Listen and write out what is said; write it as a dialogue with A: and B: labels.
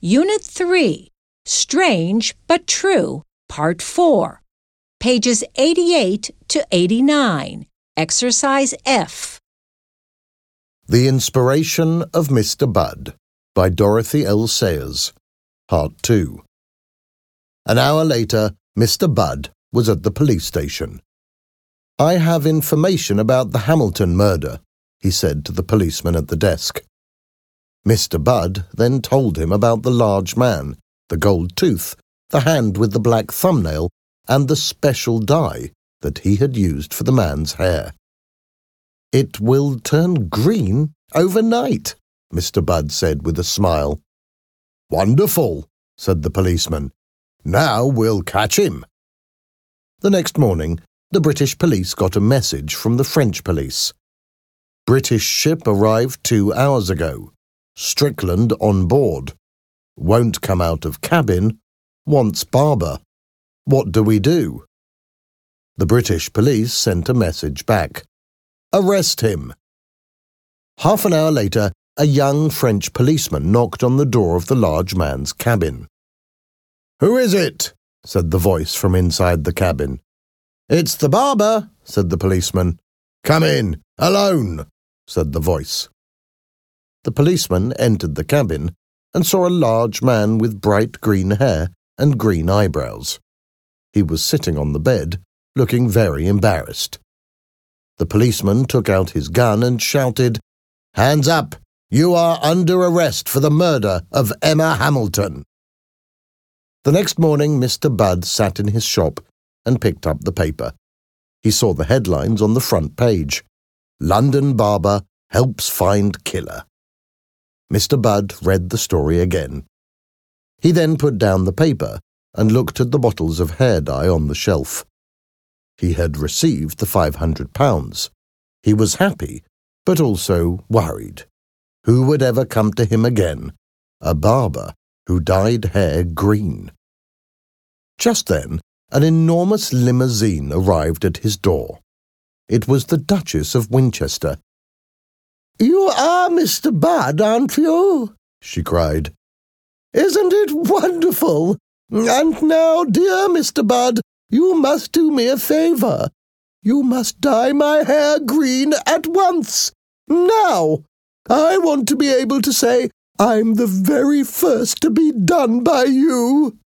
A: Unit 3, Strange but True, Part 4, pages 88 to 89, Exercise F.
B: The Inspiration of Mr. Budd by Dorothy L. Sayers, Part 2. An hour later, Mr. Budd was at the police station. "I have information about the Hamilton murder," he said to the policeman at the desk. Mr. Budd then told him about the large man, the gold tooth, the hand with the black thumbnail, and the special dye that he had used for the man's hair. "It will turn green overnight," Mr. Budd said with a smile. "Wonderful," said the policeman. "Now we'll catch him." The next morning, the British police got a message from the French police. "British ship arrived 2 hours ago. Strickland on board. Won't come out of cabin. Wants barber. What do we do?" The British police sent a message back. "Arrest him." Half an hour later, a young French policeman knocked on the door of the large man's cabin. "Who is it?" said the voice from inside the cabin. "It's the barber," said the policeman. "Come in, alone," said the voice. The policeman entered the cabin and saw a large man with bright green hair and green eyebrows. He was sitting on the bed, looking very embarrassed. The policeman took out his gun and shouted, "Hands up! You are under arrest for the murder of Emma Hamilton." The next morning, Mr. Budd sat in his shop and picked up the paper. He saw the headlines on the front page. "London Barber Helps Find Killer." Mr. Budd read the story again. He then put down the paper and looked at the bottles of hair dye on the shelf. He had received the £500. He was happy, but also worried. Who would ever come to him again? A barber who dyed hair green. Just then, an enormous limousine arrived at his door. It was the Duchess of Winchester. "You are Mr. Budd, aren't you?" she cried. "Isn't it wonderful? And now, dear Mr. Budd, you must do me a favour. You must dye my hair green at once. Now! I want to be able to say I'm the very first to be done by you."